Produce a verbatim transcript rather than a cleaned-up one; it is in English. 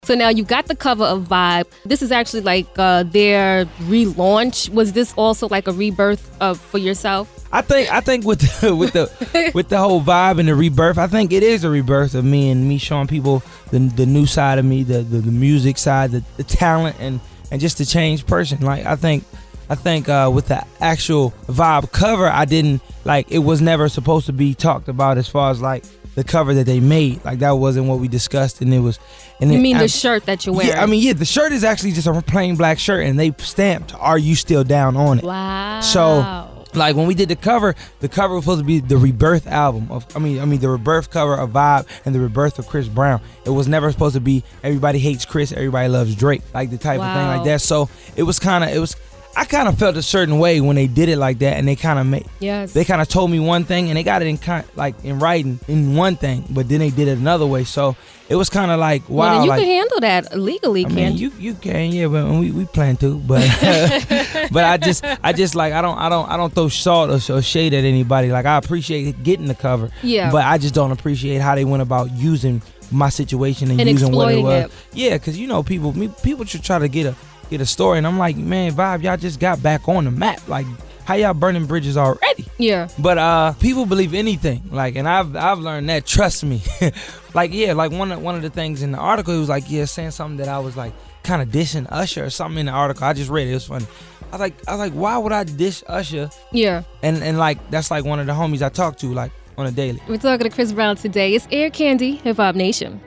So now you got the cover of Vibe. This is actually like uh, their relaunch. Was this also like a rebirth of for yourself? I think I think with the, with the with the whole Vibe and the rebirth, I think it is a rebirth of me and me showing people the the new side of me, the the, the music side, the, the talent, and and just the changed person. Like I think I think uh, with the actual Vibe cover, I didn't like it was never supposed to be talked about as far as like the cover that they made. Like that wasn't what we discussed, and it was. And you it, mean I, the shirt that you're wearing? Yeah, I mean yeah, the shirt is actually just a plain black shirt, and they stamped "Are you still down" on it. Wow. So. Like when we did the cover, the cover was supposed to be the rebirth album of I mean I mean the rebirth cover of Vibe and the rebirth of Chris Brown. It was never supposed to be everybody hates Chris, everybody loves Drake, like the type wow. of thing like that. So it was kind of it was I kind of felt a certain way when they did it like that, and they kind of made yes. they kind of told me one thing and they got it in kind like in writing in one thing, but then they did it another way. So it was kind of like wow. Well, then you like, can handle that legally, I can't mean, you? You can, yeah, but we, we plan to, but but I just I just like I don't I don't I don't throw salt or, or shade at anybody. Like I appreciate getting the cover, yeah, but I just don't appreciate how they went about using my situation and, and using what it was. It. Yeah, because you know people me, people should try to get a get a story, and I'm like, man, Vibe, y'all just got back on the map. Like, how y'all burning bridges already? Yeah. But uh, people believe anything. Like, and I've I've learned that. Trust me. Like, yeah, like one of one of the things in the article, it was like, yeah, saying something that I was like kind of dishing Usher or something in the article. I just read it. It was funny. I was like, I was like, why would I dish Usher? Yeah. And and like that's like one of the homies I talk to like on a daily. We're talking to Chris Brown today. It's Air Candy, Hip Hop Nation.